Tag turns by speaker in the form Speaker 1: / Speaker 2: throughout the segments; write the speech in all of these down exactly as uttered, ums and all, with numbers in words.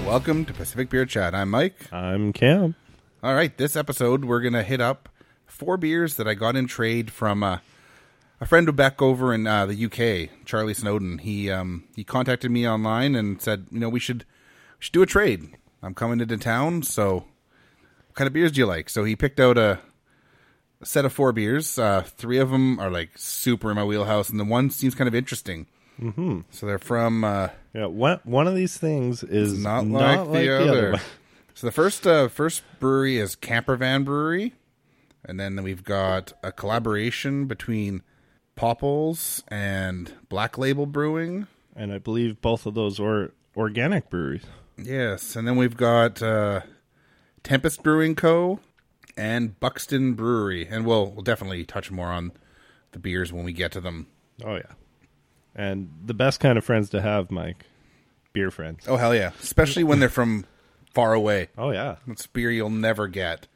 Speaker 1: Welcome to Pacific Beer Chat. I'm Mike.
Speaker 2: I'm Cam.
Speaker 1: All right, this episode we're going to hit up four beers that I got in trade from uh, a friend of Beck over in uh, the U K, Charlie Snowden. He um, he contacted me online and said, you know, we should we should do a trade. I'm coming into town, so what kind of beers do you like? So he picked out a, a set of four beers. Uh, three of them are like super in my wheelhouse, and the one seems kind of interesting.
Speaker 2: Mm-hmm.
Speaker 1: So they're from... Uh,
Speaker 2: yeah, one, one of these things is
Speaker 1: not,
Speaker 2: not
Speaker 1: like,
Speaker 2: like
Speaker 1: the,
Speaker 2: the
Speaker 1: other.
Speaker 2: other.
Speaker 1: So the first uh, first brewery is Campervan Brewery. And then we've got a collaboration between Popples and Black Label Brewing.
Speaker 2: And I believe both of those are organic breweries.
Speaker 1: Yes. And then we've got uh, Tempest Brewing Co. and Buxton Brewery. And we'll, we'll definitely touch more on the beers when we get to them.
Speaker 2: Oh, yeah. And the best kind of friends to have, Mike. Beer friends.
Speaker 1: Oh, hell yeah. Especially when they're from far away.
Speaker 2: Oh, yeah.
Speaker 1: It's beer you'll never get.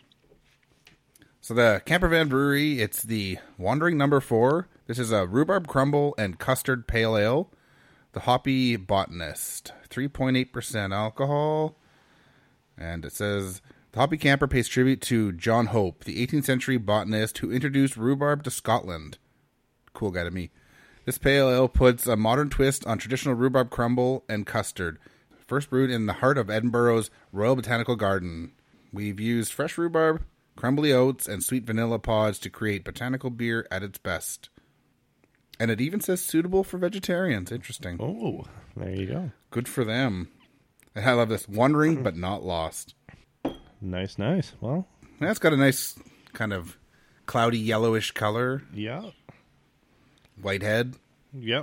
Speaker 1: So the Campervan Brewery, it's the Wandering Number Four. This is a rhubarb crumble and custard pale ale. The Hoppy Botanist, three point eight percent alcohol. And it says, the Hoppy Camper pays tribute to John Hope, the eighteenth century botanist who introduced rhubarb to Scotland. Cool guy to me. This pale ale puts a modern twist on traditional rhubarb crumble and custard. First brewed in the heart of Edinburgh's Royal Botanical Garden. We've used fresh rhubarb, crumbly oats, and sweet vanilla pods to create botanical beer at its best. And it even says suitable for vegetarians. Interesting.
Speaker 2: Oh, there you go.
Speaker 1: Good for them. And I love this. Wandering but not lost.
Speaker 2: Nice, nice. Well,
Speaker 1: That's got a nice kind of cloudy yellowish color.
Speaker 2: yeah.
Speaker 1: White head.
Speaker 2: Yep.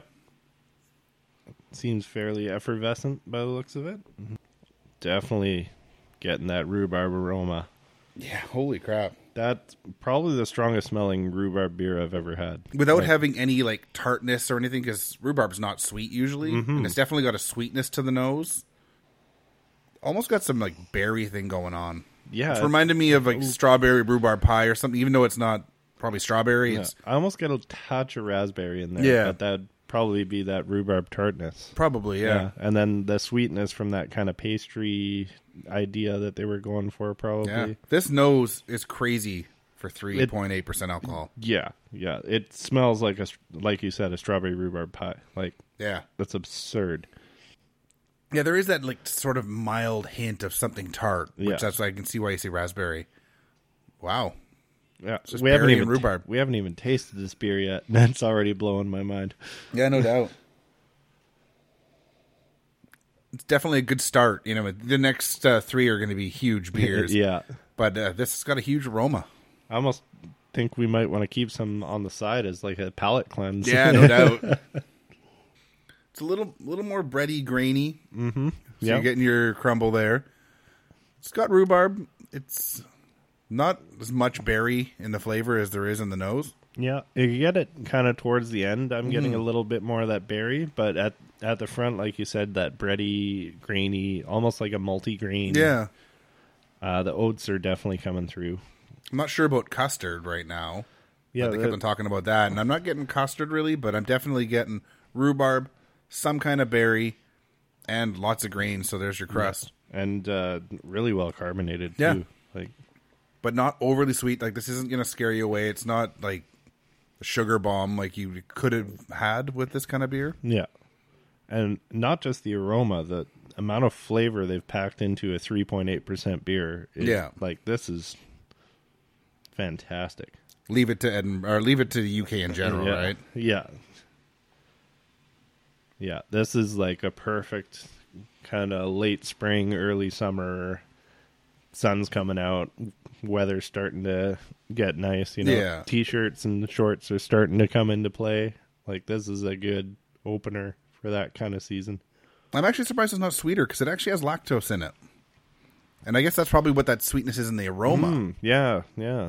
Speaker 2: Seems fairly effervescent by the looks of it. Mm-hmm. Definitely getting that rhubarb aroma.
Speaker 1: Yeah, holy crap.
Speaker 2: That's probably the strongest smelling rhubarb beer I've ever had.
Speaker 1: Without
Speaker 2: Like,
Speaker 1: having any like tartness or anything, because rhubarb's not sweet usually.
Speaker 2: Mm-hmm.
Speaker 1: And it's definitely got a sweetness to the nose. Almost got some like berry thing going on.
Speaker 2: yeah.
Speaker 1: It's reminded me of like strawberry rhubarb pie or something, even though it's not probably strawberry.
Speaker 2: Yeah,
Speaker 1: It's
Speaker 2: I almost get a touch of raspberry in there.
Speaker 1: Yeah.
Speaker 2: But that'd probably be that rhubarb tartness.
Speaker 1: probably, yeah.
Speaker 2: And then the sweetness from that kind of pastry idea that they were going for, probably.
Speaker 1: Yeah. This nose is crazy for three point eight percent alcohol.
Speaker 2: Yeah, yeah. It smells like a, like you said, a strawberry rhubarb pie. Like,
Speaker 1: Yeah.
Speaker 2: that's absurd.
Speaker 1: Yeah, there is that like sort of mild hint of something tart, which
Speaker 2: Yeah.
Speaker 1: that's why I can see why you say raspberry. Wow.
Speaker 2: Yeah,
Speaker 1: just
Speaker 2: we haven't
Speaker 1: berry
Speaker 2: even
Speaker 1: and rhubarb.
Speaker 2: we haven't even tasted this beer yet. And it's already blowing my mind.
Speaker 1: Yeah, no doubt. It's definitely a good start. You know, the next uh, three are going to be huge beers.
Speaker 2: Yeah,
Speaker 1: But uh, this has got a huge aroma.
Speaker 2: I almost think we might want to keep some on the side as like a palate cleanse.
Speaker 1: Yeah, no doubt. It's a little little more bready, grainy.
Speaker 2: Mm-hmm.
Speaker 1: So
Speaker 2: Yeah.
Speaker 1: you're getting your crumble there. It's got rhubarb. It's not as much berry in the flavor as there is in the nose.
Speaker 2: Yeah, you get it kind of towards the end. I'm getting
Speaker 1: Mm-hmm.
Speaker 2: a little bit more of that berry, but at at the front, like you said, that bready, grainy, almost like a multi-grain.
Speaker 1: Yeah.
Speaker 2: Uh, the oats are definitely coming through.
Speaker 1: I'm not sure about custard right now.
Speaker 2: Yeah,
Speaker 1: But they kept on talking about that. And I'm not getting custard really, but I'm definitely getting rhubarb, some kind of berry, and lots of grain. So there's your crust.
Speaker 2: and uh, really well carbonated
Speaker 1: Yeah.
Speaker 2: too. Like,
Speaker 1: But not overly sweet. Like, this isn't going to scare you away. It's not like a sugar bomb like you could have had with this kind of beer.
Speaker 2: yeah, and not just the aroma, the amount of flavor they've packed into a three point eight percent beer. Is,
Speaker 1: Yeah.
Speaker 2: like this is fantastic.
Speaker 1: Leave it to Edinburgh, or leave it to the U K in general,
Speaker 2: yeah.
Speaker 1: right?
Speaker 2: Yeah. Yeah, this is like a perfect kind of late spring, early summer. Sun's coming out, weather's starting to get nice. You know,
Speaker 1: Yeah.
Speaker 2: t-shirts and shorts are starting to come into play. Like this is a good opener for that kind of season.
Speaker 1: I'm actually surprised it's not sweeter because it actually has lactose in it. And I guess that's probably what that sweetness is in the aroma.
Speaker 2: Mm, yeah, yeah.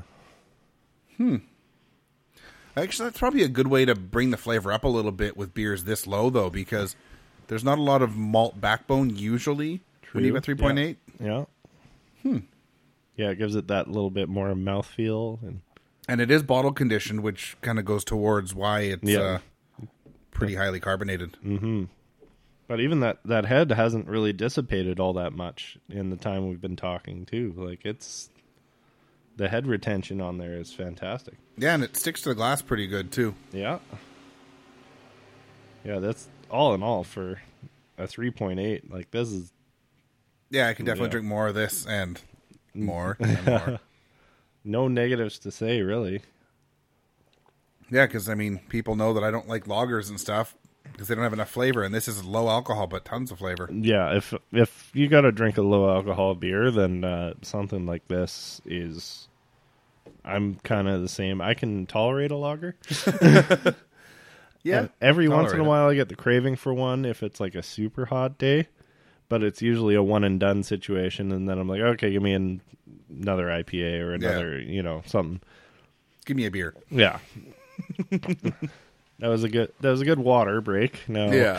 Speaker 1: Actually, that's probably a good way to bring the flavor up a little bit with beers this low, though, because there's not a lot of malt backbone usually when you
Speaker 2: True.
Speaker 1: have three point eight.
Speaker 2: Yeah. Hmm. Yeah, it gives it that little bit more mouthfeel. And
Speaker 1: And it is bottle conditioned, which kind of goes towards why it's
Speaker 2: Yeah.
Speaker 1: uh, pretty highly carbonated.
Speaker 2: mm-hmm. But even that, that head hasn't really dissipated all that much in the time we've been talking, too. Like, it's... The head retention on there is fantastic.
Speaker 1: Yeah, and it sticks to the glass pretty good, too.
Speaker 2: Yeah. Yeah, that's all in all for a three point eight. Like, this is...
Speaker 1: Yeah, I can definitely
Speaker 2: Yeah.
Speaker 1: drink more of this and more and more.
Speaker 2: No negatives to say, really.
Speaker 1: Yeah, because, I mean, people know that I don't like lagers and stuff because they don't have enough flavor, and this is low alcohol but tons of flavor.
Speaker 2: Yeah, if if you got to drink a low alcohol beer, then uh, something like this is... I'm kind of the same. I can tolerate a lager.
Speaker 1: Yeah.
Speaker 2: And every once in a
Speaker 1: tolerate it.
Speaker 2: while I get the craving for one if it's like a super hot day, but it's usually a one and done situation, and then I'm like, okay, give me an, another I P A or another, you know, something.
Speaker 1: Give me a beer.
Speaker 2: Yeah. That was a good that was a good water break. No.
Speaker 1: Yeah.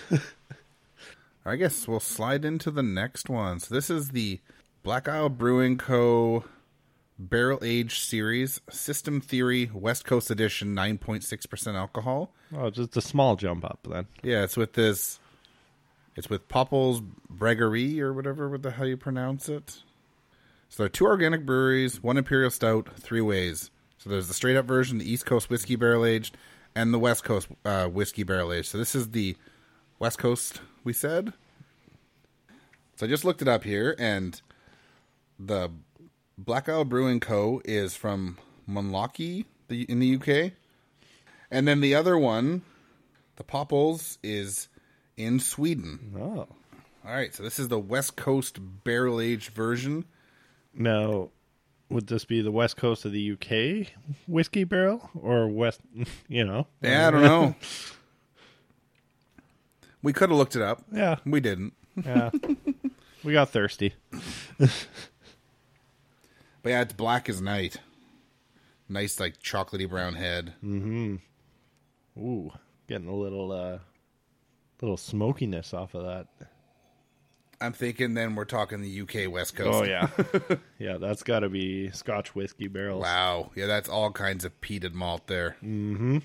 Speaker 1: I guess we'll slide into the next one. So this is the Black Isle Brewing Co. Barrel Age Series System Theory West Coast Edition, nine point six percent alcohol.
Speaker 2: Oh, just a small jump up then.
Speaker 1: Yeah, it's with this. It's with Popples Brewery or whatever, what the hell you pronounce it. So there are two organic breweries, one imperial stout, three ways. So there's the straight up version, the East Coast whiskey barrel aged, and the West Coast uh, whiskey barrel aged. So this is the West Coast, we said. So I just looked it up here, and the Black Isle Brewing Co. is from Munlochy the, in the U K. And then the other one, the Popples, is in Sweden.
Speaker 2: Oh.
Speaker 1: All right, so this is the West Coast barrel aged version.
Speaker 2: Now, would this be the west coast of the U K whiskey barrel or west, you know?
Speaker 1: Yeah, I don't know. We could have looked it up.
Speaker 2: Yeah.
Speaker 1: We didn't.
Speaker 2: Yeah. We got thirsty.
Speaker 1: But yeah, it's black as night. Nice, like, chocolatey brown head.
Speaker 2: Mm-hmm. Ooh, getting a little, uh, little smokiness off of that.
Speaker 1: I'm thinking then we're talking the U K West Coast.
Speaker 2: Oh, yeah. Yeah, that's got to be Scotch whiskey barrels.
Speaker 1: Wow. Yeah, that's all kinds of peated malt there.
Speaker 2: Mm-hmm.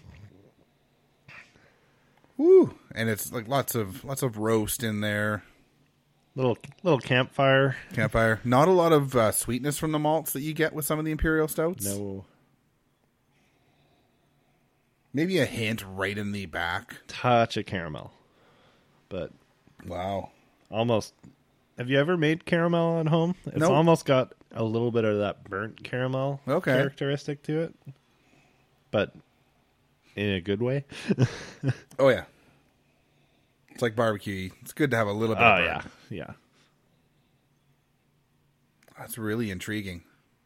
Speaker 1: Woo. And it's like lots of lots of roast in there.
Speaker 2: Little little campfire.
Speaker 1: Campfire. Not a lot of uh, sweetness from the malts that you get with some of the imperial stouts.
Speaker 2: No.
Speaker 1: Maybe a hint right in the back.
Speaker 2: Touch of caramel. But
Speaker 1: Wow.
Speaker 2: almost... Have you ever made caramel at home? It's
Speaker 1: Nope.
Speaker 2: almost got a little bit of that burnt caramel
Speaker 1: Okay.
Speaker 2: characteristic to it. But in a good way.
Speaker 1: Oh, yeah. It's like barbecue. It's good to have a little bit
Speaker 2: Oh,
Speaker 1: of burn.
Speaker 2: yeah. Yeah.
Speaker 1: That's really intriguing.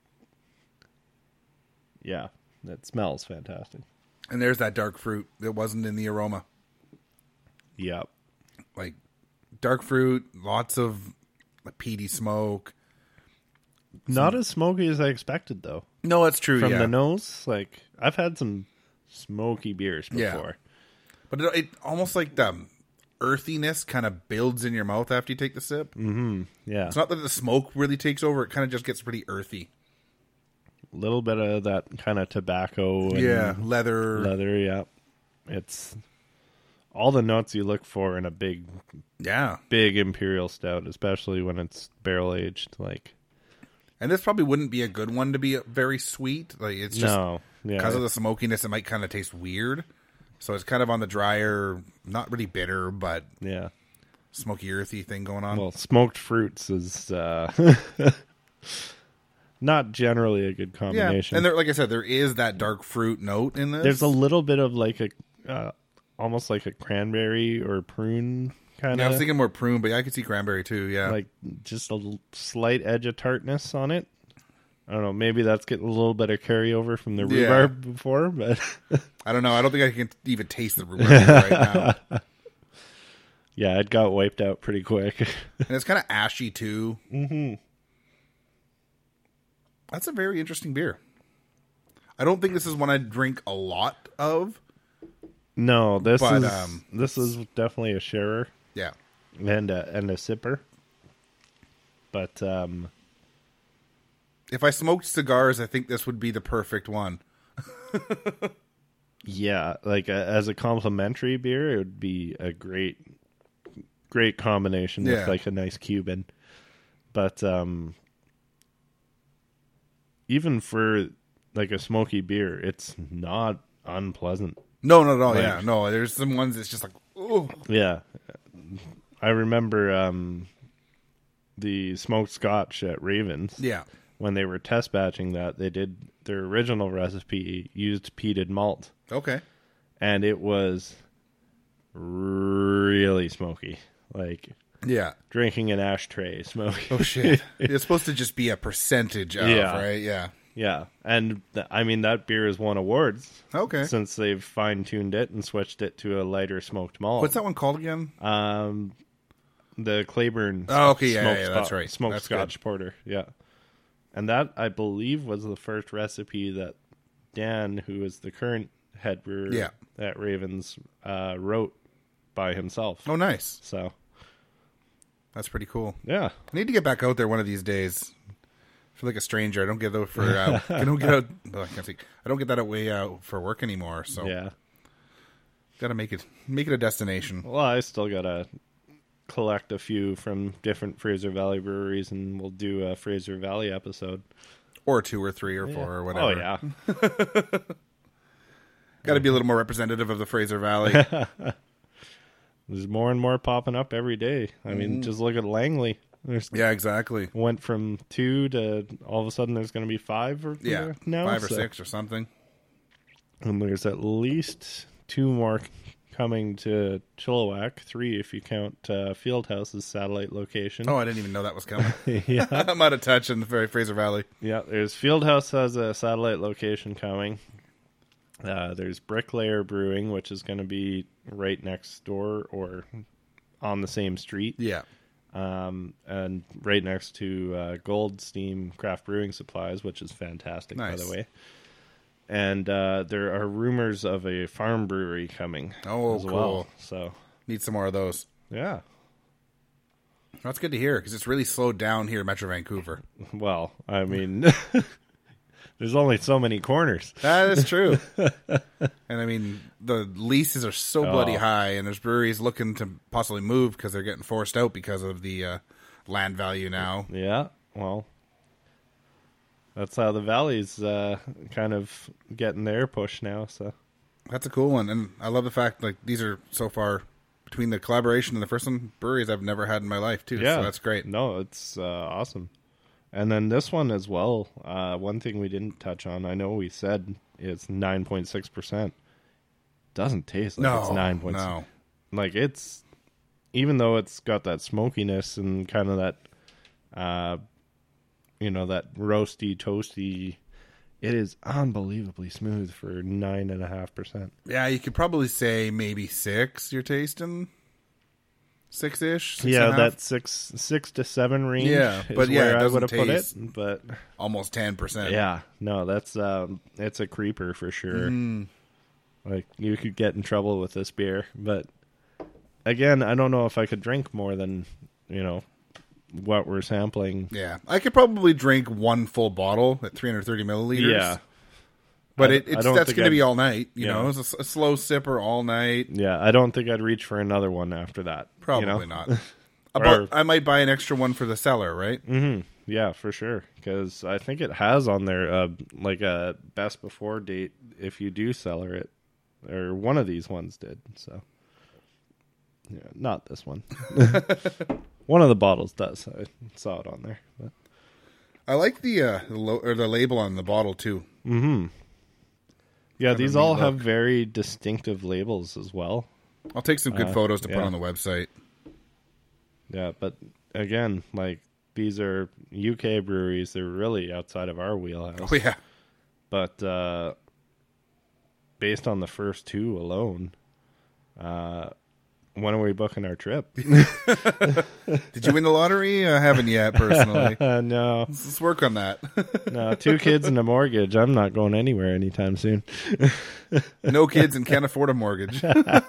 Speaker 2: Yeah. It smells fantastic.
Speaker 1: And there's that dark fruit that wasn't in the aroma.
Speaker 2: Yep.
Speaker 1: Like, dark fruit, lots of like, peaty smoke.
Speaker 2: Not as smoky as I expected, though.
Speaker 1: No, that's true,
Speaker 2: From
Speaker 1: yeah.
Speaker 2: the nose, like, I've had some smoky beers
Speaker 1: Yeah.
Speaker 2: before.
Speaker 1: But it, it almost like the earthiness kind of builds in your mouth after you take the sip.
Speaker 2: Mm-hmm. Yeah.
Speaker 1: It's not that the smoke really takes over. It kind of just gets pretty earthy.
Speaker 2: A little bit of that kind of tobacco and
Speaker 1: Yeah, leather.
Speaker 2: leather, yeah. It's all the notes you look for in a big,
Speaker 1: Yeah.
Speaker 2: big imperial stout, especially when it's barrel aged. Like,
Speaker 1: And this probably wouldn't be a good one to be very sweet. Like it's just
Speaker 2: no, yeah,
Speaker 1: because of the smokiness, it might kind of taste weird. So it's kind of on the drier, not really bitter, but
Speaker 2: yeah.
Speaker 1: smoky, earthy thing going on.
Speaker 2: Well, smoked fruits is uh, not generally a good
Speaker 1: yeah,
Speaker 2: combination.
Speaker 1: and there, like I said, there is that dark fruit note in this.
Speaker 2: There's a little bit of like a, uh, almost like a cranberry or prune kind
Speaker 1: Yeah, I was
Speaker 2: of,
Speaker 1: thinking more prune, but yeah, I could see cranberry too. Yeah,
Speaker 2: like just a l- slight edge of tartness on it. I don't know. Maybe that's getting a little bit of carryover from the
Speaker 1: Yeah.
Speaker 2: rhubarb before, but
Speaker 1: I don't know. I don't think I can even taste the rhubarb right now.
Speaker 2: yeah, it got wiped out pretty quick.
Speaker 1: And it's kind of ashy too. Mm-hmm. That's a very interesting beer. I don't think this is one I drink a lot of.
Speaker 2: No, this
Speaker 1: But,
Speaker 2: is
Speaker 1: um,
Speaker 2: this is definitely a sharer
Speaker 1: Yeah.
Speaker 2: and a, and a sipper. But um,
Speaker 1: If I smoked cigars, I think this would be the perfect one.
Speaker 2: yeah, like a, as a complimentary beer, it would be a great great combination with
Speaker 1: Yeah.
Speaker 2: like a nice Cuban. But um, even for like a smoky beer, it's not unpleasant.
Speaker 1: No, not at all.
Speaker 2: Like-
Speaker 1: yeah, no. There's some ones that's just like, oh,
Speaker 2: Yeah. I remember um, the smoked scotch at Ravens.
Speaker 1: yeah,
Speaker 2: When they were test batching that, they did their original recipe used peated malt,
Speaker 1: okay,
Speaker 2: and it was really smoky. Like
Speaker 1: yeah.
Speaker 2: drinking an ashtray smoky.
Speaker 1: Oh shit! It's supposed to just be a percentage of,
Speaker 2: Yeah.
Speaker 1: right? Yeah.
Speaker 2: Yeah. And th- I mean, that beer has won awards
Speaker 1: Okay.
Speaker 2: since they've fine tuned it and switched it to a lighter smoked malt.
Speaker 1: What's that one called again?
Speaker 2: Um, the Claiborne.
Speaker 1: Oh, okay, yeah,
Speaker 2: smoked
Speaker 1: yeah, yeah, that's
Speaker 2: Scot-
Speaker 1: right.
Speaker 2: Smoked
Speaker 1: That's
Speaker 2: Scotch Porter. Yeah. And that, I believe, was the first recipe that Dan, who is the current head brewer
Speaker 1: Yeah.
Speaker 2: at Ravens, uh, wrote by himself.
Speaker 1: Oh, nice.
Speaker 2: So,
Speaker 1: That's pretty cool.
Speaker 2: yeah.
Speaker 1: I need to get back out there one of these days. I feel like a stranger. I don't get out for. Uh, I don't get out. Oh, I can't think. I don't get that way out for work anymore. So
Speaker 2: Yeah.
Speaker 1: gotta make it make it a destination.
Speaker 2: Well, I still got to collect a few from different Fraser Valley breweries, and we'll do a Fraser Valley episode.
Speaker 1: Or two or three or four or whatever.
Speaker 2: Oh, yeah.
Speaker 1: Got to be a little more representative of the Fraser Valley.
Speaker 2: There's more and more popping up every day. I mean, just look at Langley. There's
Speaker 1: Yeah, exactly.
Speaker 2: went from two to all of a sudden there's going to be five or
Speaker 1: Yeah,
Speaker 2: now.
Speaker 1: five or
Speaker 2: so-
Speaker 1: six or something.
Speaker 2: And there's at least two more coming to Chilliwack, three if you count uh, Fieldhouse's satellite location.
Speaker 1: Oh, I didn't even know that was coming.
Speaker 2: yeah,
Speaker 1: I'm out of touch in the very Fraser Valley.
Speaker 2: yeah. There's Fieldhouse has a satellite location coming. Uh, there's Bricklayer Brewing, which is going to be right next door or on the same street.
Speaker 1: Yeah.
Speaker 2: Um, and right next to uh, Gold Steam Craft Brewing Supplies, which is fantastic, by
Speaker 1: Nice.
Speaker 2: the way. And uh, there are rumors of a farm brewery coming
Speaker 1: Oh,
Speaker 2: as
Speaker 1: cool.
Speaker 2: well. So,
Speaker 1: Need some more of those.
Speaker 2: yeah.
Speaker 1: That's good to hear because it's really slowed down here in Metro Vancouver.
Speaker 2: Well, I mean, there's only so many corners.
Speaker 1: That is true. And I mean, the leases are so bloody
Speaker 2: Oh.
Speaker 1: high, and there's breweries looking to possibly move because they're getting forced out because of the uh, land value now.
Speaker 2: Yeah, well, that's how the valley's uh, kind of getting their push now. So,
Speaker 1: That's a cool one, and I love the fact like these are so far between the collaboration and the first one breweries I've never had in my life too.
Speaker 2: yeah,
Speaker 1: So that's great.
Speaker 2: No, it's uh, awesome. And then this one as well. Uh, one thing we didn't touch on. I know we said it's nine point six percent. Doesn't taste like
Speaker 1: No,
Speaker 2: it's nine point six.
Speaker 1: no.
Speaker 2: Like it's, even though it's got that smokiness and kind of that, uh, you know, that roasty, toasty, it is unbelievably smooth for nine and a half percent.
Speaker 1: Yeah, you could probably say maybe six. You're tasting six ish.
Speaker 2: Yeah, that six six to seven range.
Speaker 1: Yeah,
Speaker 2: is
Speaker 1: but yeah,
Speaker 2: where
Speaker 1: it
Speaker 2: I
Speaker 1: doesn't
Speaker 2: would have put it.
Speaker 1: taste-
Speaker 2: But
Speaker 1: almost ten percent.
Speaker 2: yeah, no, that's um, it's a creeper for sure.
Speaker 1: Mm.
Speaker 2: Like you could get in trouble with this beer, but again, I don't know if I could drink more than you know what we're sampling.
Speaker 1: Yeah, I could probably drink one full bottle at three hundred thirty milliliters.
Speaker 2: Yeah,
Speaker 1: but
Speaker 2: I-
Speaker 1: it,
Speaker 2: I
Speaker 1: it's
Speaker 2: don't
Speaker 1: that's
Speaker 2: think
Speaker 1: going to
Speaker 2: I'd-
Speaker 1: be all night. You
Speaker 2: yeah.
Speaker 1: know, it's a, s- a slow sipper all night.
Speaker 2: yeah. I don't think I'd reach for another one after that.
Speaker 1: Probably
Speaker 2: you know?
Speaker 1: not. About,
Speaker 2: Or-
Speaker 1: I might buy an extra one for the cellar, right?
Speaker 2: Mm-hmm. Yeah, for sure. Because I think it has on there uh, like a best before date if you do cellar it, or one of these ones did. So, yeah, not this one. One of the bottles does. I saw it on there. But.
Speaker 1: I like the uh, the, lo- or the label on the bottle too.
Speaker 2: Mm-hmm. Yeah,
Speaker 1: Kind of
Speaker 2: these
Speaker 1: neat
Speaker 2: all
Speaker 1: look.
Speaker 2: have very distinctive labels as well.
Speaker 1: I'll take some good
Speaker 2: Uh,
Speaker 1: photos to put
Speaker 2: yeah.
Speaker 1: on the website.
Speaker 2: Yeah, but again, like these are U K breweries. They're really outside of our wheelhouse.
Speaker 1: Oh yeah,
Speaker 2: But uh, based on the first two alone, uh, when are we booking our trip?
Speaker 1: did you win the lottery? I haven't yet, personally.
Speaker 2: uh, no,
Speaker 1: Let's work on that.
Speaker 2: no, two kids and a mortgage. I'm not going anywhere anytime soon.
Speaker 1: No kids and can't afford a mortgage.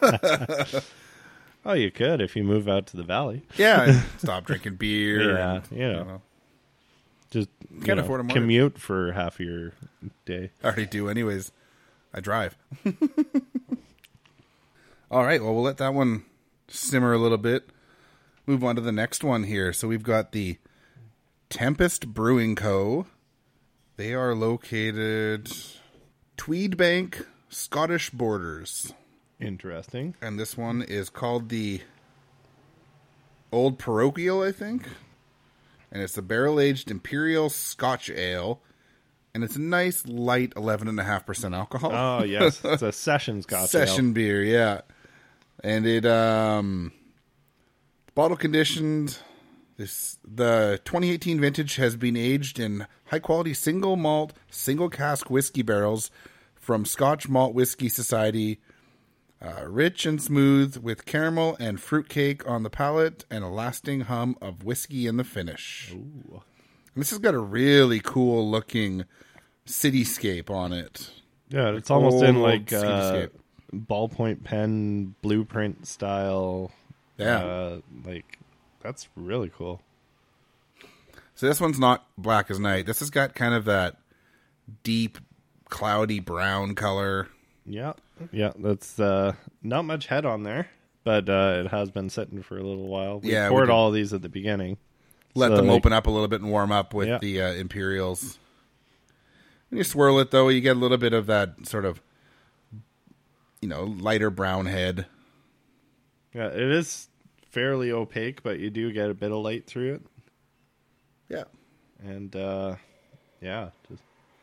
Speaker 2: Oh, you could if you move out to the valley.
Speaker 1: Yeah, and stop drinking beer.
Speaker 2: Yeah,
Speaker 1: and,
Speaker 2: you know. Just you
Speaker 1: Can't
Speaker 2: know,
Speaker 1: afford a mortgage.
Speaker 2: commute for half your day.
Speaker 1: I already do, anyways. I drive. All right, well, we'll let that one simmer a little bit. move on to the next one here. So we've got the Tempest Brewing Co. They are located Tweedbank, Scottish Borders.
Speaker 2: Interesting.
Speaker 1: And this one is called the Old Parochial, I think. And it's the barrel-aged Imperial Scotch Ale. And it's a nice, light eleven point five percent alcohol.
Speaker 2: Oh, yes. It's a session Scotch
Speaker 1: Session
Speaker 2: ale.
Speaker 1: beer, yeah. And it, um, bottle conditioned. This the twenty eighteen vintage has been aged in high-quality single malt, single cask whiskey barrels from Scotch Malt Whiskey Society. Uh, rich and smooth with caramel and fruitcake on the palate and a lasting hum of whiskey in the finish.
Speaker 2: Ooh.
Speaker 1: And this has got a really cool looking cityscape on it.
Speaker 2: Yeah, it's almost in
Speaker 1: Old
Speaker 2: like uh,
Speaker 1: cityscape.
Speaker 2: ballpoint pen blueprint style.
Speaker 1: Yeah.
Speaker 2: Uh, like, that's really cool.
Speaker 1: So this one's not black as night. This has got kind of that deep, cloudy brown color.
Speaker 2: Yeah. Yeah, that's uh, not much head on there, but uh, it has been sitting for a little while. We
Speaker 1: Yeah, we
Speaker 2: poured
Speaker 1: did.
Speaker 2: all of these at the beginning.
Speaker 1: Let
Speaker 2: So,
Speaker 1: them
Speaker 2: like,
Speaker 1: open up a little bit and warm up with
Speaker 2: Yeah.
Speaker 1: the uh, Imperials. When you swirl it, though, you get a little bit of that sort of, you know, lighter brown head.
Speaker 2: Yeah, it is fairly opaque, but you do get a bit of light through it.
Speaker 1: Yeah.
Speaker 2: And, uh, yeah. Just,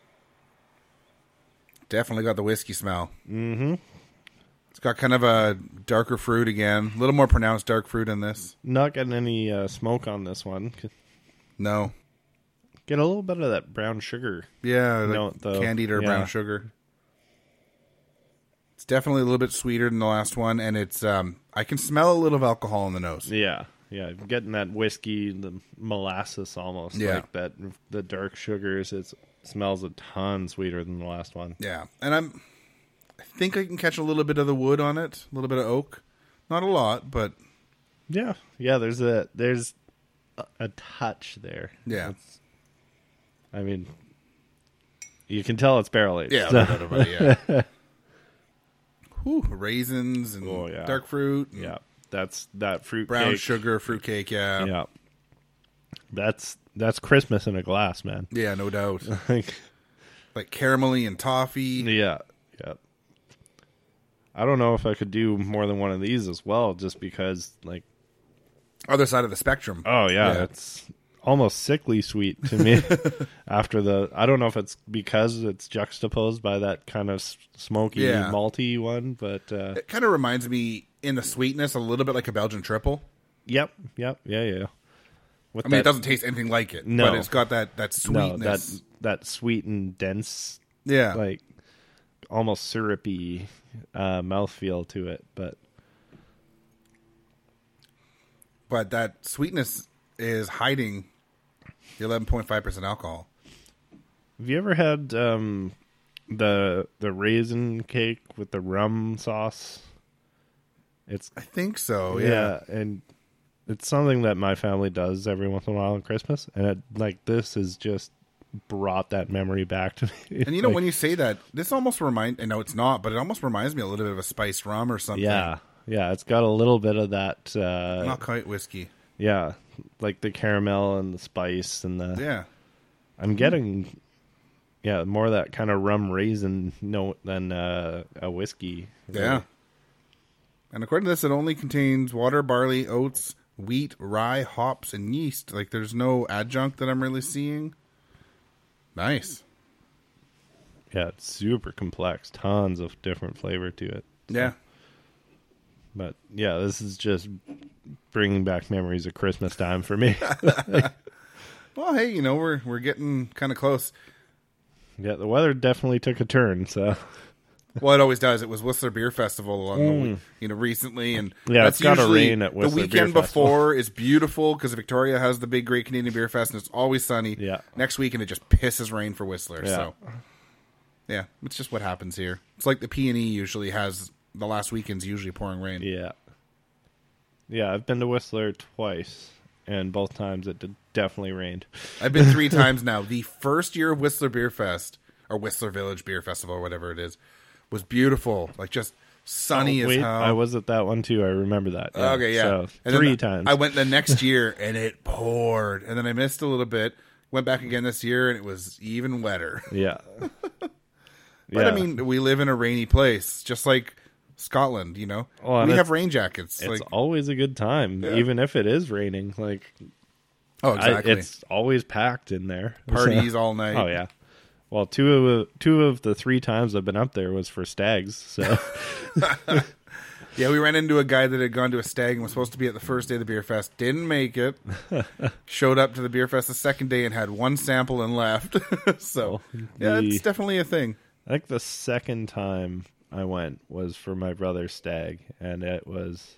Speaker 1: Definitely got the whiskey smell.
Speaker 2: mm-hmm.
Speaker 1: It's got kind of a darker fruit again. A little more pronounced dark fruit in this.
Speaker 2: Not getting any uh, smoke on this one.
Speaker 1: No.
Speaker 2: Get a little bit of that brown sugar.
Speaker 1: Yeah, like
Speaker 2: No, though.
Speaker 1: candied or
Speaker 2: Yeah.
Speaker 1: brown sugar. It's definitely a little bit sweeter than the last one, and it's um I can smell a little of alcohol in the nose.
Speaker 2: Yeah, yeah. Getting that whiskey, the molasses almost.
Speaker 1: Yeah.
Speaker 2: Like that, the dark sugars. It smells a ton sweeter than the last one.
Speaker 1: Yeah, and I'm I think I can catch a little bit of the wood on it, a little bit of oak. Not a lot, but
Speaker 2: Yeah, yeah. There's a there's a, a touch there.
Speaker 1: yeah.
Speaker 2: It's, I mean, you can tell it's barrel aged.
Speaker 1: Yeah,
Speaker 2: so-
Speaker 1: no doubt about it, yeah. Whew, raisins and
Speaker 2: Oh, yeah.
Speaker 1: dark fruit, and
Speaker 2: yeah. That's that fruit
Speaker 1: brown
Speaker 2: cake.
Speaker 1: sugar, fruitcake, yeah.
Speaker 2: Yeah, that's that's Christmas in a glass, man.
Speaker 1: Yeah, no doubt.
Speaker 2: Like,
Speaker 1: Like caramelly and toffee.
Speaker 2: yeah, yeah. I don't know if I could do more than one of these as well, just because, like,
Speaker 1: Other side of the spectrum.
Speaker 2: oh yeah,
Speaker 1: Yeah.
Speaker 2: it's almost sickly sweet to me. After the, I don't know if it's because it's juxtaposed by that kind of s- smoky,
Speaker 1: Yeah.
Speaker 2: malty one, but uh,
Speaker 1: It kind of reminds me in the sweetness a little bit like a Belgian triple.
Speaker 2: yep, yep, yeah, yeah. With
Speaker 1: I mean, it
Speaker 2: that-
Speaker 1: doesn't taste anything like it,
Speaker 2: No.
Speaker 1: but it's got that, that
Speaker 2: no,
Speaker 1: sweetness.
Speaker 2: that that sweet and dense,
Speaker 1: yeah.
Speaker 2: like almost syrupy uh, mouthfeel to it, but.
Speaker 1: But that sweetness is hiding the eleven point five percent alcohol.
Speaker 2: Have you ever had um, the the raisin cake with the rum sauce? It's
Speaker 1: I think so,
Speaker 2: yeah.
Speaker 1: yeah.
Speaker 2: and it's something that my family does every once in a while on Christmas, and it, like this has just brought that memory back to me.
Speaker 1: And you know,
Speaker 2: Like,
Speaker 1: when you say that, this almost remind I know it's not, but it almost reminds me a little bit of a spiced rum or something.
Speaker 2: yeah, yeah, it's got a little bit of that. Uh,
Speaker 1: Not quite whiskey.
Speaker 2: yeah, like the caramel and the spice and the.
Speaker 1: Yeah.
Speaker 2: I'm getting. Yeah, more of that kind of rum raisin note than uh, a whiskey.
Speaker 1: Yeah. And according to this, it only contains water, barley, oats, wheat, rye, hops, and yeast. Like, there's no adjunct that I'm really seeing. Nice.
Speaker 2: Yeah, it's super complex. Tons of different flavor to it.
Speaker 1: Yeah.
Speaker 2: But yeah, this is just bringing back memories of Christmas time for me.
Speaker 1: Well, hey, you know, we're we're getting kind of close.
Speaker 2: Yeah, the weather definitely took a turn. So
Speaker 1: Well, it always does. It was Whistler Beer Festival, on the, week- you know, recently, and
Speaker 2: Mm. Yeah,
Speaker 1: that's
Speaker 2: it's gotta
Speaker 1: usually
Speaker 2: rain at Whistler
Speaker 1: the
Speaker 2: Beer
Speaker 1: weekend
Speaker 2: Festival.
Speaker 1: before is beautiful because Victoria has the big Great Canadian Beer Fest, and it's always sunny.
Speaker 2: Yeah.
Speaker 1: Next weekend, it just pisses rain for Whistler.
Speaker 2: Yeah.
Speaker 1: So, yeah, it's just what happens here. It's like the P and E usually has the last weekend's usually pouring rain.
Speaker 2: yeah, yeah, I've been to Whistler twice, and both times it did definitely rained.
Speaker 1: I've been three times now. The first year of Whistler Beer Fest, or Whistler Village Beer Festival, or whatever it is, was beautiful. Like, just sunny
Speaker 2: oh,
Speaker 1: as
Speaker 2: wait,
Speaker 1: hell.
Speaker 2: I was at that one too. I remember that. Yeah.
Speaker 1: Okay, yeah.
Speaker 2: So,
Speaker 1: And
Speaker 2: three
Speaker 1: then
Speaker 2: times.
Speaker 1: I went the next year and it poured. And then I missed a little bit. Went back again this year and it was even wetter.
Speaker 2: Yeah.
Speaker 1: But
Speaker 2: yeah.
Speaker 1: I mean, we live in a rainy place, just like Scotland, you know?
Speaker 2: Oh, and
Speaker 1: we
Speaker 2: it's-
Speaker 1: have rain jackets.
Speaker 2: It's
Speaker 1: like,
Speaker 2: always a good time,
Speaker 1: Yeah.
Speaker 2: even if it is raining. Like,
Speaker 1: oh,
Speaker 2: I,
Speaker 1: exactly.
Speaker 2: it's always packed in there.
Speaker 1: Parties all night.
Speaker 2: Oh yeah. Well, two of two of the three times I've been up there was for stags. So
Speaker 1: Yeah, we ran into a guy that had gone to a stag and was supposed to be at the first day of the beer fest. Didn't make it. Showed up to the beer fest the second day and had one sample and left. So, yeah,
Speaker 2: the-
Speaker 1: it's definitely a thing.
Speaker 2: I think the second time I went was for my brother's stag, and it was.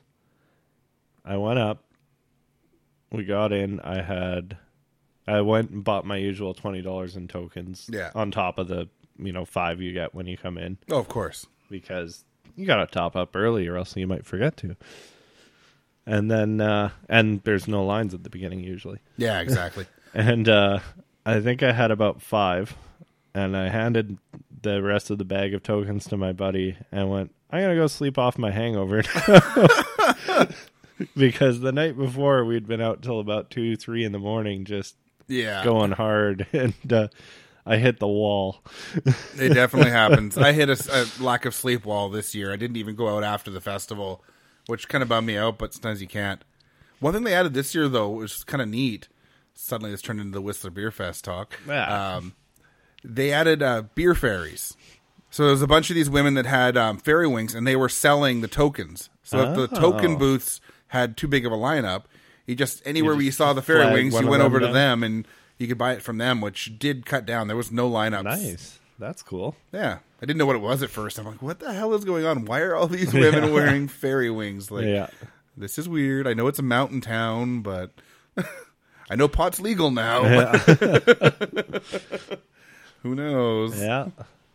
Speaker 2: I went up. We got in. I had. I went and bought my usual twenty dollars in tokens.
Speaker 1: Yeah.
Speaker 2: On top of the you know five you get when you come in,
Speaker 1: Oh, of course.
Speaker 2: because you gotta top up early or else you might forget to. And then uh and there's no lines at the beginning usually.
Speaker 1: Yeah, exactly.
Speaker 2: And uh I think I had about five, and I handed the rest of the bag of tokens to my buddy and went, I'm gonna go sleep off my hangover now. Because the night before we'd been out till about two, three in the morning just
Speaker 1: Yeah.
Speaker 2: going hard, and uh I hit the wall.
Speaker 1: It definitely happens. I hit a, a lack of sleep wall this year. I didn't even go out after the festival, which kind of bummed me out, but sometimes you can't. One thing they added this year, though, which is kind of neat. Suddenly this turned into the Whistler Beer Fest talk.
Speaker 2: Yeah.
Speaker 1: Um, they added uh, beer ferries. So there was a bunch of these women that had um, fairy wings, and they were selling the tokens. So if the
Speaker 2: Oh.
Speaker 1: token booths had too big of a lineup, you just, anywhere
Speaker 2: You
Speaker 1: where you
Speaker 2: just
Speaker 1: saw the fairy
Speaker 2: flag
Speaker 1: wings,
Speaker 2: one
Speaker 1: you
Speaker 2: of
Speaker 1: went
Speaker 2: them
Speaker 1: over to
Speaker 2: down.
Speaker 1: them, and you could buy it from them, which did cut down. There was no lineups.
Speaker 2: Nice. That's cool.
Speaker 1: Yeah. I didn't know what it was at first. I'm like, what the hell is going on? Why are all these women wearing fairy wings? Like,
Speaker 2: Yeah.
Speaker 1: this is weird. I know it's a mountain town, but I know pot's legal now.
Speaker 2: Yeah.
Speaker 1: Who knows?
Speaker 2: Yeah.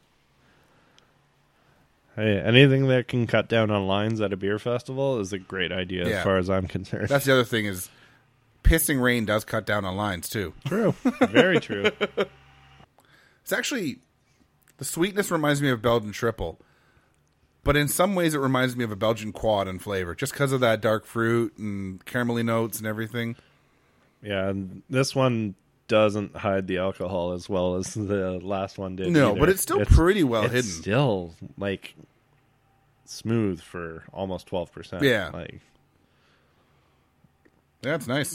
Speaker 2: Hey, anything that can cut down on lines at a beer festival is a great idea
Speaker 1: Yeah.
Speaker 2: as far as I'm concerned.
Speaker 1: That's the other thing is pissing rain does cut down on lines too.
Speaker 2: true. Very true.
Speaker 1: It's actually, the sweetness reminds me of Belgian triple, but in some ways it reminds me of a Belgian quad in flavor, just because of that dark fruit and caramelly notes and everything.
Speaker 2: Yeah, and this one doesn't hide the alcohol as well as the last one did.
Speaker 1: No,
Speaker 2: either.
Speaker 1: but it's still pretty well
Speaker 2: it's
Speaker 1: hidden.
Speaker 2: Still like smooth for almost twelve percent.
Speaker 1: Yeah.
Speaker 2: Like,
Speaker 1: Yeah, it's nice.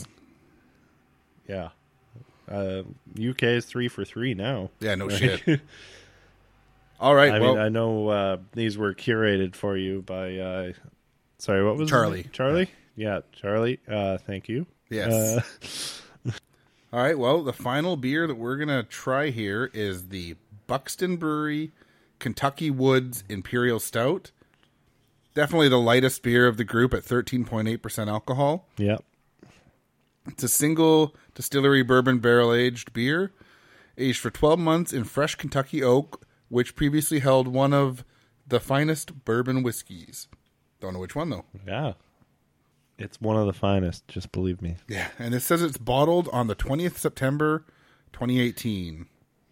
Speaker 2: yeah. Uh, U K is three for three now.
Speaker 1: Yeah, no
Speaker 2: Like,
Speaker 1: shit. All right,
Speaker 2: I
Speaker 1: well,
Speaker 2: mean, I know uh, these were curated for you by. Uh, sorry, what was his
Speaker 1: Charlie.
Speaker 2: name? Charlie. Yeah, Charlie. Uh, thank you.
Speaker 1: yes.
Speaker 2: Uh,
Speaker 1: All right, well, the final beer that we're going to try here is the Buxton Brewery Kentucky Woods Imperial Stout. Definitely the lightest beer of the group at thirteen point eight percent alcohol.
Speaker 2: yeah.
Speaker 1: It's a single distillery bourbon barrel-aged beer, aged for twelve months in fresh Kentucky oak, which previously held one of the finest bourbon whiskeys. Don't know which one, though.
Speaker 2: Yeah. It's one of the finest, just believe me.
Speaker 1: Yeah, and it says it's bottled on the twentieth of September, twenty eighteen.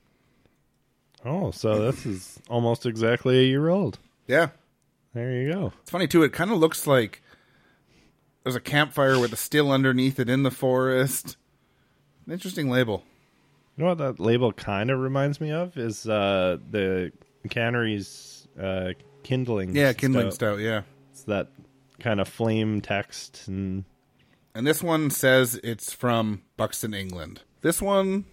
Speaker 2: Oh, so this is almost exactly a year old.
Speaker 1: Yeah.
Speaker 2: There you go.
Speaker 1: It's funny, too. It kind of looks like there's a campfire with a still underneath it in the forest. An interesting label.
Speaker 2: You know what that label kind of reminds me of is uh, the cannery's uh, kindling.
Speaker 1: Yeah, kindling
Speaker 2: stout.
Speaker 1: stout, yeah.
Speaker 2: It's that kind of flame text, and
Speaker 1: And this one says it's from Buxton, England. This one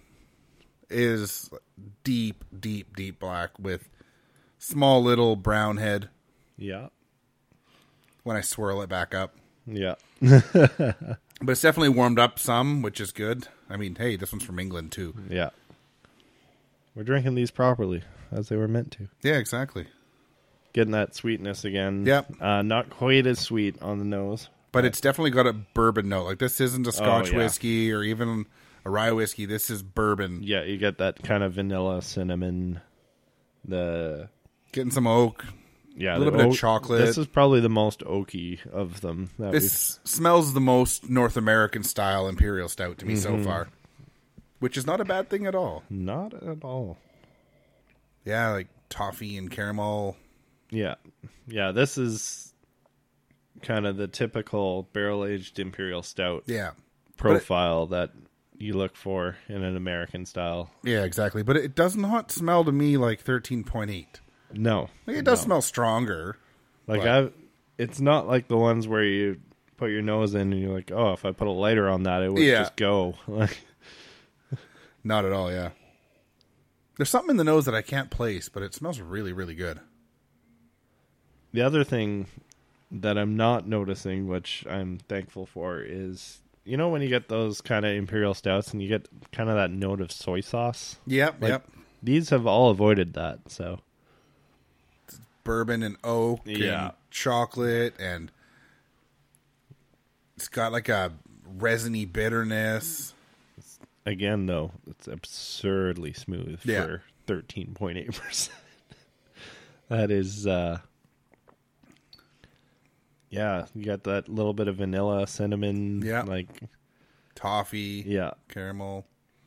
Speaker 1: is deep, deep, deep black with small little brown head
Speaker 2: yeah,
Speaker 1: when I swirl it back up.
Speaker 2: yeah,
Speaker 1: But it's definitely warmed up some, which is good. I mean, hey, this one's from England, too.
Speaker 2: yeah. We're drinking these properly, as they were meant to.
Speaker 1: Yeah, exactly.
Speaker 2: Getting that sweetness again.
Speaker 1: Yep.
Speaker 2: Uh, not quite as sweet on the nose.
Speaker 1: But it's definitely got a bourbon note. Like, this isn't a Scotch
Speaker 2: yeah.
Speaker 1: whiskey or even a rye whiskey. This is bourbon.
Speaker 2: Yeah, you get that kind of vanilla, cinnamon, the
Speaker 1: Getting some oak.
Speaker 2: yeah,
Speaker 1: A little
Speaker 2: the
Speaker 1: bit of
Speaker 2: oak-
Speaker 1: chocolate.
Speaker 2: This is probably the most oaky of them. That
Speaker 1: This smells the most North American style Imperial Stout to me so far. Which is not a bad thing at all.
Speaker 2: we've... Not at all.
Speaker 1: Yeah, like toffee and caramel.
Speaker 2: Yeah. Yeah, this is kind of the typical barrel-aged Imperial Stout
Speaker 1: Yeah.
Speaker 2: profile it, that you look for in an American style.
Speaker 1: Yeah, exactly. But it does not smell to me like thirteen point eight.
Speaker 2: No.
Speaker 1: Like, it does
Speaker 2: no.
Speaker 1: smell stronger.
Speaker 2: Like,
Speaker 1: but...
Speaker 2: I've, it's not like the ones where you put your nose in and you're like, oh, if I put a lighter on that, it would
Speaker 1: yeah.
Speaker 2: just go. Like,
Speaker 1: not at all, yeah. There's something in the nose that I can't place, but it smells really, really good.
Speaker 2: The other thing that I'm not noticing, which I'm thankful for, is, you know, when you get those kind of Imperial Stouts and you get kind of that note of soy sauce?
Speaker 1: Yep,
Speaker 2: like,
Speaker 1: yep.
Speaker 2: These have all avoided that, so.
Speaker 1: Bourbon and oak
Speaker 2: yeah.
Speaker 1: and chocolate, and it's got like a resiny bitterness.
Speaker 2: Again, though, it's absurdly smooth
Speaker 1: yeah.
Speaker 2: for thirteen point eight percent. That is, uh, yeah, you got that little bit of vanilla, cinnamon,
Speaker 1: yeah.
Speaker 2: like
Speaker 1: toffee,
Speaker 2: yeah,
Speaker 1: caramel.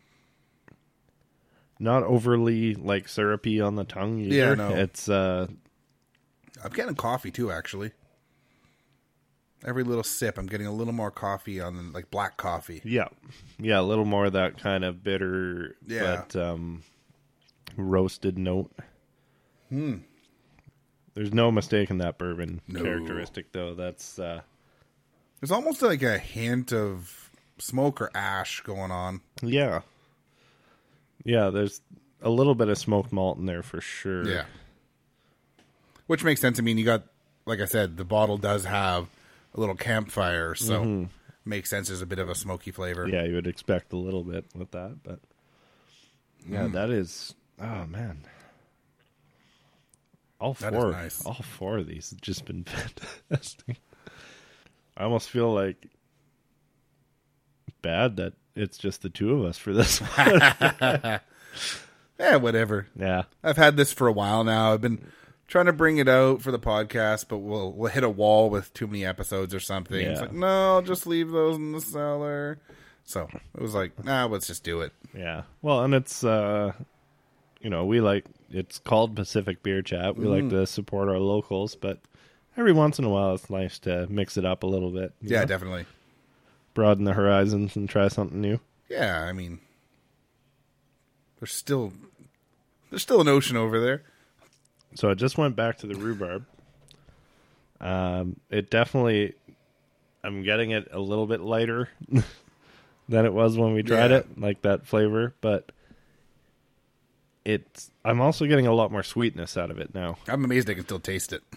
Speaker 2: Not overly like syrupy on the tongue either.
Speaker 1: Yeah, no.
Speaker 2: It's uh
Speaker 1: I'm getting coffee too, actually. Every little sip, I'm getting a little more coffee on, like black coffee.
Speaker 2: Yeah, yeah, a little more of that kind of bitter,
Speaker 1: yeah.
Speaker 2: but um, roasted note.
Speaker 1: Hmm.
Speaker 2: There's no mistaking that bourbon
Speaker 1: no.
Speaker 2: characteristic, though. That's uh,
Speaker 1: there's almost like a hint of smoke or ash going on.
Speaker 2: Yeah, yeah. There's a little bit of smoked malt in there for sure.
Speaker 1: Yeah, which makes sense. I mean, you got, like I said, the bottle does have a little campfire, so
Speaker 2: mm-hmm.
Speaker 1: makes sense. There's a bit of a smoky flavor.
Speaker 2: Yeah, you would expect a little bit with that, but yeah, mm. that is. Oh man. All
Speaker 1: that
Speaker 2: four,
Speaker 1: is nice.
Speaker 2: all four of these have just been fantastic. I almost feel like bad that it's just the two of us for this one.
Speaker 1: Yeah, whatever.
Speaker 2: Yeah,
Speaker 1: I've had this for a while now. I've been trying to bring it out for the podcast, but we'll we'll hit a wall with too many episodes or something.
Speaker 2: Yeah.
Speaker 1: It's like, no, I'll just leave those in the cellar. So it was like, nah, let's just do it.
Speaker 2: Yeah. Well, and it's uh, you know, we like. It's called Pacific Beer Chat. We mm. like to support our locals, but every once in a while it's nice to mix it up a little bit.
Speaker 1: Yeah,
Speaker 2: know?
Speaker 1: definitely.
Speaker 2: Broaden the horizons and try something new.
Speaker 1: Yeah, I mean, there's still there's still an ocean over there.
Speaker 2: So I just went back to the rhubarb. Um, it definitely, I'm getting it a little bit lighter than it was when we tried
Speaker 1: yeah.
Speaker 2: it, like that flavor, but it's, I'm also getting a lot more sweetness out of it now.
Speaker 1: I'm amazed I can still taste it.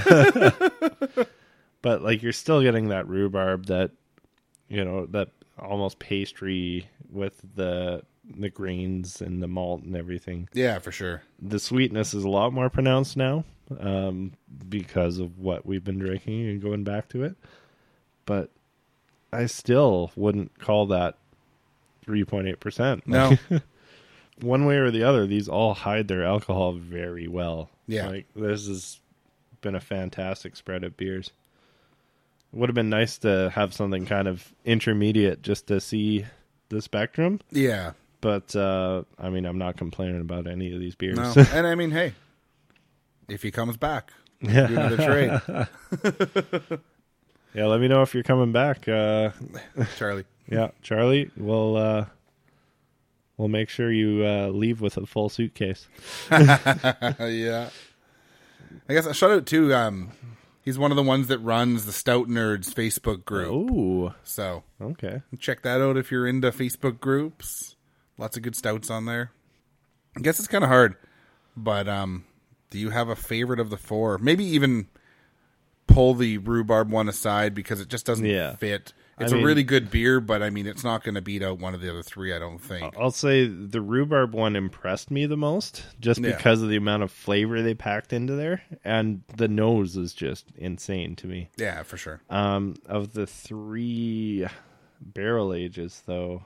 Speaker 2: But like you're still getting that rhubarb, that, you know, that almost pastry with the the grains and the malt and everything.
Speaker 1: Yeah, for sure.
Speaker 2: The sweetness is a lot more pronounced now um, because of what we've been drinking and going back to it. But I still wouldn't call that three point eight percent.
Speaker 1: No.
Speaker 2: One way or the other, these all hide their alcohol very well.
Speaker 1: Yeah.
Speaker 2: Like, this has been a fantastic spread of beers. It would have been nice to have something kind of intermediate just to see the spectrum.
Speaker 1: Yeah.
Speaker 2: But, uh, I mean, I'm not complaining about any of these beers.
Speaker 1: No. And I mean, hey, if he comes back, we'll do another trade.
Speaker 2: Yeah, let me know if you're coming back. Uh,
Speaker 1: Charlie.
Speaker 2: Yeah, Charlie, we'll, uh, we'll make sure you uh, leave with a full suitcase.
Speaker 1: Yeah. I guess a shout out to, um, he's one of the ones that runs the Stout Nerds Facebook group.
Speaker 2: Ooh.
Speaker 1: So,
Speaker 2: okay.
Speaker 1: Check that out if you're into Facebook groups. Lots of good stouts on there. I guess it's kind of hard, but um, do you have a favorite of the four? Maybe even pull the rhubarb one aside because it just doesn't
Speaker 2: yeah.
Speaker 1: fit. It's
Speaker 2: I
Speaker 1: a
Speaker 2: mean,
Speaker 1: really good beer, but I mean, it's not going to beat out one of the other three, I don't think.
Speaker 2: I'll say the rhubarb one impressed me the most just
Speaker 1: yeah.
Speaker 2: because of the amount of flavor they packed into there, and the nose is just insane to me.
Speaker 1: Yeah, for sure.
Speaker 2: Um, of the three barrel ages, though,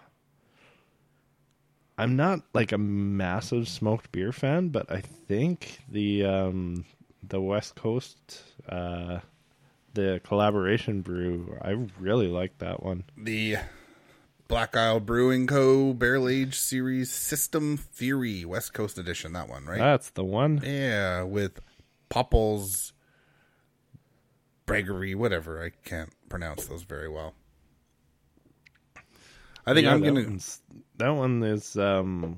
Speaker 2: I'm not like a massive smoked beer fan, but I think the um, the West Coast, uh, the collaboration brew, I really like that one.
Speaker 1: The Black Isle Brewing Co. Barrel Age Series System Theory West Coast Edition, that one, right?
Speaker 2: That's the one.
Speaker 1: Yeah, with Popples Brewery, whatever. I can't pronounce those very well. I think
Speaker 2: yeah,
Speaker 1: I'm
Speaker 2: that
Speaker 1: going
Speaker 2: to... That one is, um...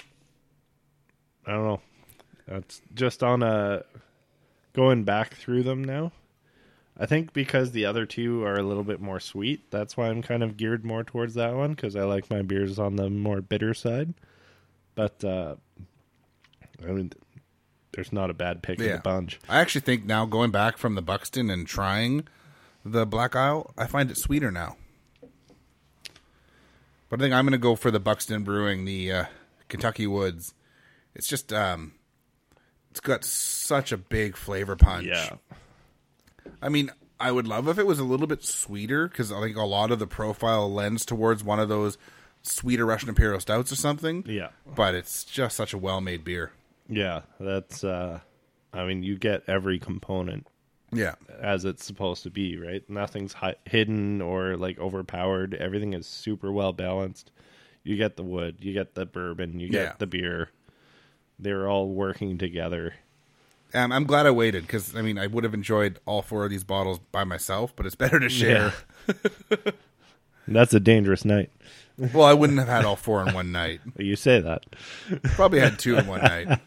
Speaker 2: I don't know. That's just on a... Going back through them now. I think because the other two are a little bit more sweet, that's why I'm kind of geared more towards that one, because I like my beers on the more bitter side. But, uh, I mean, there's not a bad pick
Speaker 1: yeah.
Speaker 2: in the bunch.
Speaker 1: I actually think now, going back from the Buxton and trying the Black Isle, I find it sweeter now. But I think I'm going to go for the Buxton Brewing, the uh, Kentucky Woods. It's just, um, it's got such a big flavor punch.
Speaker 2: Yeah.
Speaker 1: I mean, I would love if it was a little bit sweeter, because I think a lot of the profile lends towards one of those sweeter Russian Imperial Stouts or something.
Speaker 2: Yeah.
Speaker 1: But it's just such a well-made beer.
Speaker 2: Yeah, that's, uh, I mean, you get every component
Speaker 1: Yeah.
Speaker 2: as it's supposed to be, right? Nothing's hi- hidden or, like, overpowered. Everything is super well-balanced. You get the wood, you get the bourbon, you get
Speaker 1: Yeah.
Speaker 2: the beer. They're all working together.
Speaker 1: Um, I'm glad I waited, because, I mean, I would have enjoyed all four of these bottles by myself, but it's better to share.
Speaker 2: Yeah. That's a dangerous night.
Speaker 1: Well, I wouldn't have had all four in one night.
Speaker 2: You say that.
Speaker 1: Probably had two in one night.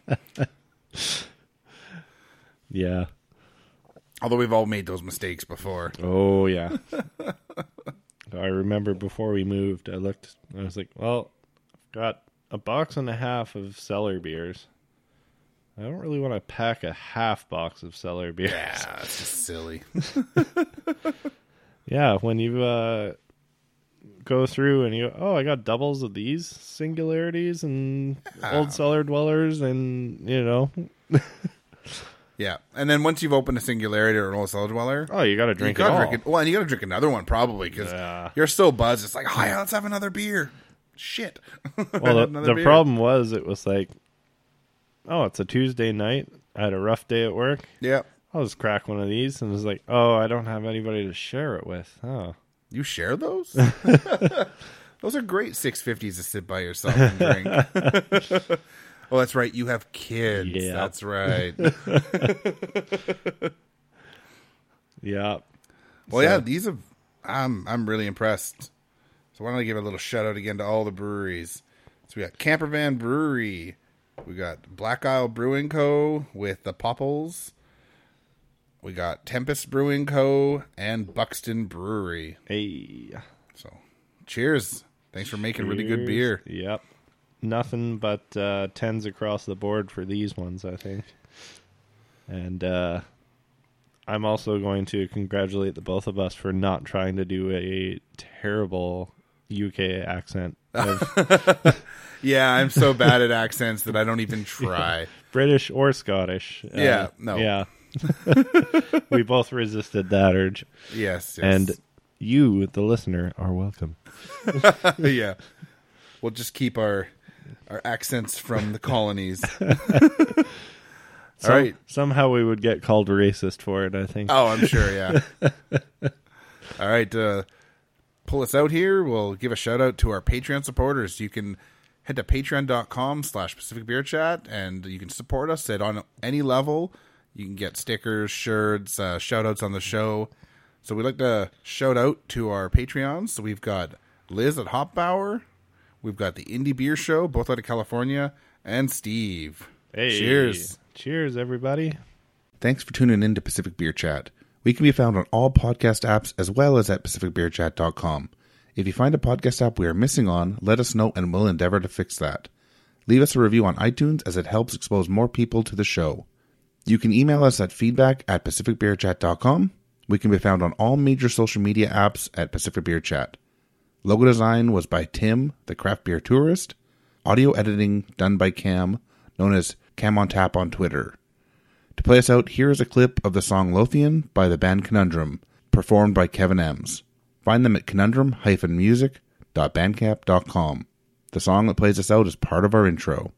Speaker 2: Yeah.
Speaker 1: Although we've all made those mistakes before.
Speaker 2: Oh, yeah. I remember before we moved, I looked, I was like, well, I've got a box and a half of cellar beers. I don't really want to pack a half box of cellar beers.
Speaker 1: Yeah, that's just silly.
Speaker 2: Yeah, when you uh, go through and you, oh, I got doubles of these singularities and old cellar dwellers, and, you know.
Speaker 1: Yeah, and then once you've opened a Singularity or an Old Cellar Dweller,
Speaker 2: Oh, you got to drink
Speaker 1: you
Speaker 2: it
Speaker 1: gotta
Speaker 2: all.
Speaker 1: drink it. Well, and you got to drink another one probably, because
Speaker 2: Yeah.
Speaker 1: you're so buzzed. It's like, hi, let's have another beer. Shit.
Speaker 2: Well, the,
Speaker 1: Another
Speaker 2: the
Speaker 1: beer.
Speaker 2: problem was it was like, oh, it's a Tuesday night. I had a rough day at work.
Speaker 1: Yeah.
Speaker 2: I'll just crack one of these. And it was like, oh, I don't have anybody to share it with. Oh.
Speaker 1: You share those? Those are great six fifties to sit by yourself and drink. Oh, that's right. You have kids.
Speaker 2: Yeah.
Speaker 1: That's right.
Speaker 2: Yeah.
Speaker 1: Well,
Speaker 2: So-
Speaker 1: yeah, these have. I'm I'm really impressed. So why don't I give a little shout out again to all the breweries? So we got Campervan Brewery, we got Black Isle Brewing Co. with the Popples, we got Tempest Brewing Co. and Buxton Brewery.
Speaker 2: Hey.
Speaker 1: So, cheers! Thanks for making really good beer.
Speaker 2: Cheers. Yep. Nothing but uh, tens across the board for these ones, I think. And uh, I'm also going to congratulate the both of us for not trying to do a terrible U K accent. Of
Speaker 1: Yeah, I'm so bad at accents that I don't even try.
Speaker 2: British or Scottish. Uh,
Speaker 1: Yeah, no.
Speaker 2: Yeah. We both resisted that urge.
Speaker 1: Yes, yes.
Speaker 2: And you, the listener, are welcome.
Speaker 1: Yeah, we'll just keep our our accents from the colonies.
Speaker 2: So,
Speaker 1: All right.
Speaker 2: Somehow we would get called racist for it, I think.
Speaker 1: Oh, I'm sure, yeah. All right, uh, pull us out here. We'll give a shout out to our Patreon supporters. You can head to patreon.com slash Pacific Beer Chat, and you can support us at on any level. You can get stickers, shirts, uh, shout outs on the show. So we'd like to shout out to our Patreons. So we've got Liz at Hopbauer. We've got the Indie Beer Show, both out of California, and Steve.
Speaker 2: Hey.
Speaker 1: Cheers.
Speaker 2: Cheers, everybody.
Speaker 1: Thanks for tuning in to Pacific Beer Chat. We can be found on all podcast apps as well as at pacific beer chat dot com. If you find a podcast app we are missing on, let us know and we'll endeavor to fix that. Leave us a review on iTunes as it helps expose more people to the show. You can email us at feedback at pacific beer chat dot com. We can be found on all major social media apps at Pacific Beer Chat. Logo design was by Tim, the craft beer tourist. Audio editing done by Cam, known as Cam on Tap on Twitter. To play us out, here is a clip of the song Lothian by the band Conundrum, performed by Kevin Ems. Find them at conundrum dash music dot bandcamp dot com. The song that plays us out is part of our intro.